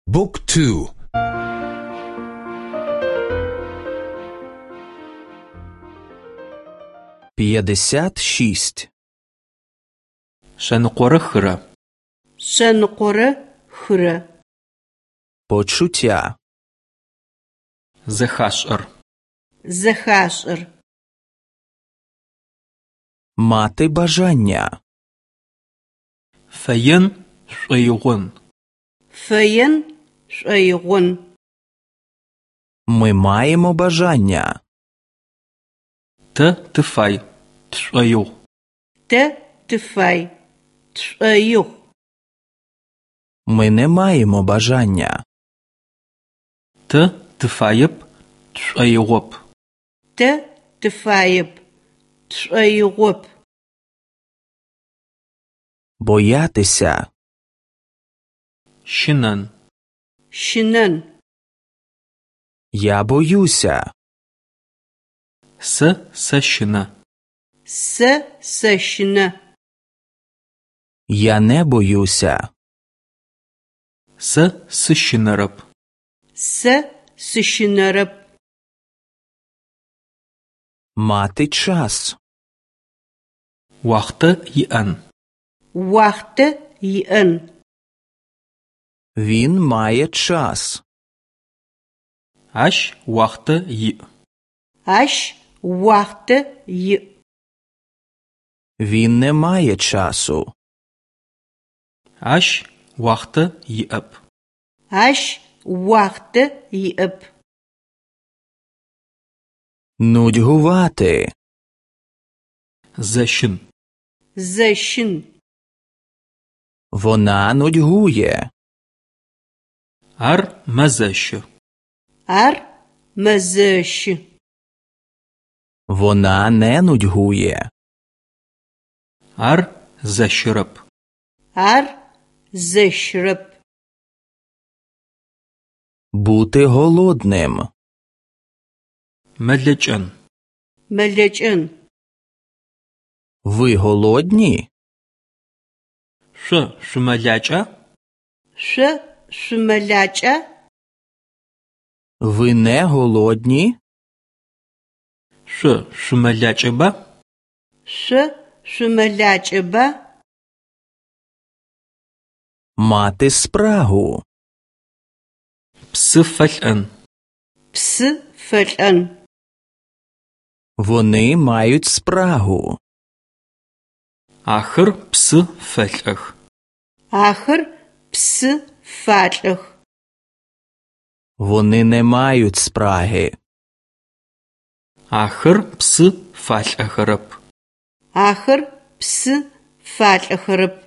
Book 2. 56. Шъэныкъорэ хырэ. Шъэныкъорэ хырэ. Почуття. Зэхашӏэр. Зэхашӏэр. Мати бажання. Фэен шӏоигъон. Фэен шӏоигъон. Ми маємо бажання. Тэ тыфай. Тшӏоигъу. Тэ тыфай. Тшӏоигъу. Ми не маємо бажання. Тэ тыфаеп. Тшӏоигъоп. Тэ тыфаеп. Тшӏоигъоп. Боятися. Щынэн. Щынэн. Я боюся. Сэ сэщынэ. Сэ сэщынэ. Я не боюся. Сэ сыщынэрэп. Сэ сыщынэрэп. Мати час. Уахътэ иӏэн. Уахътэ иӏэн. Він має час. Ащ уахътэ иӏ. Ащ уахътэ иӏ. Він не має часу. Ащ уахътэ иӏэп. Ащ уахътэ иӏэп. Нудьгувати. Зэщын. Зэщын. Вона нудьгує. Ар мэзэщы. Ар мэзэщы. Вона не нудьгує. Ар зэщырэп. Ар зэщырэп. Бути голодним. Мэлэкӏэн. Мэлэкӏэн. Ви голодні? Шъо шъумэлакӏа? Шъо шъумэлакӏа? Ви не голодні? Шъо шъумэлакӏэба? Шъо шъумэлакӏэба? Мати спрагу. Псы фэлӏэн. Псы фэлӏэн. Вони мають спрагу. Ахэр псы фэлӏэх. Ахэр псы фалӏэх. Вони не мають спраги. Ахэр псы фалӏэхэрэп. Ахэр псы фалӏэхэрэп.